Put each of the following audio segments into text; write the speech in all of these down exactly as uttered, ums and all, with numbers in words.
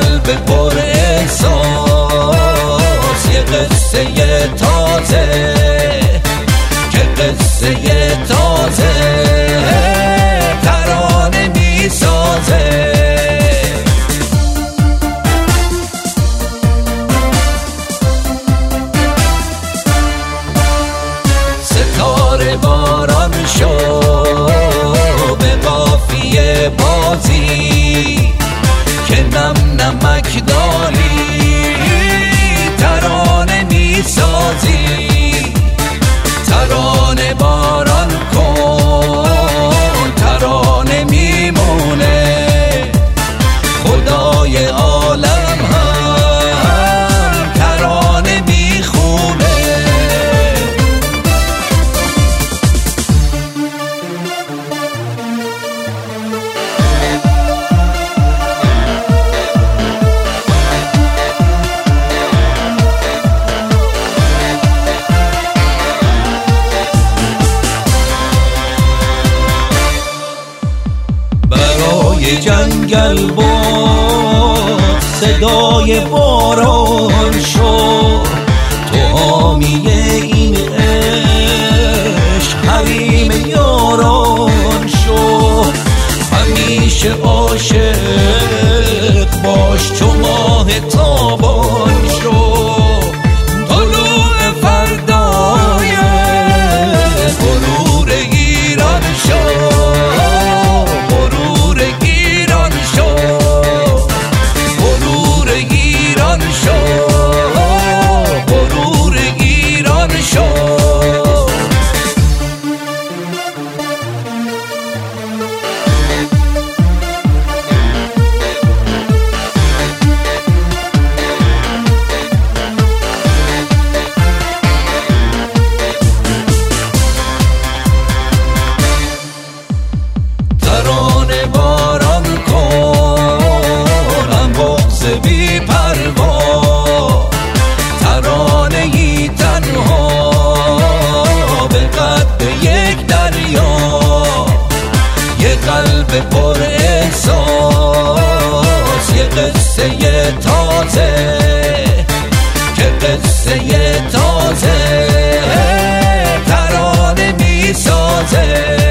قلب پر احساس، یه قصه تازه که قصه تازه ترانه می سازه. ستاره باران شو به قافیه بازی که نم نمک داری ترانه می سازی. ترانه باران کن ترانه میمونه، خدای عالم هم ترانه میخونه. جنگل بود صدای باران شد، تو حامی این عشق حریم یاران شد. همیشه عاشق باش چو ماه تابان شد، طلوع فردای غرور ایران شد. بی پروا ترانه ای تنها به قد یک دریا، یه قلب پر احساس، یه قصه تازه که قصه تازه ترانه می سازه.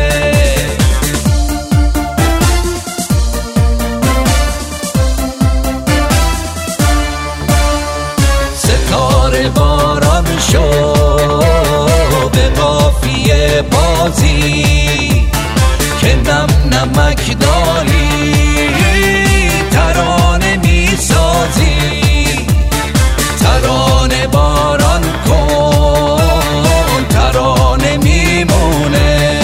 باران شو به قافیه بازی که نم نمک داری ترانه می سازی. ترانه باران کن ترانه میمونه،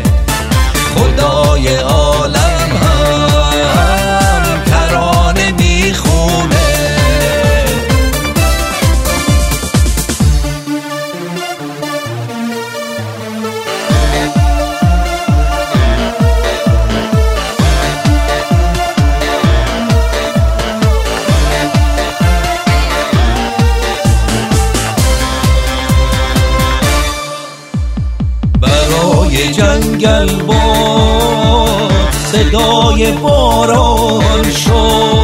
خدای عالم هم ترانه میخونه. جنگل بود صدای باران شد،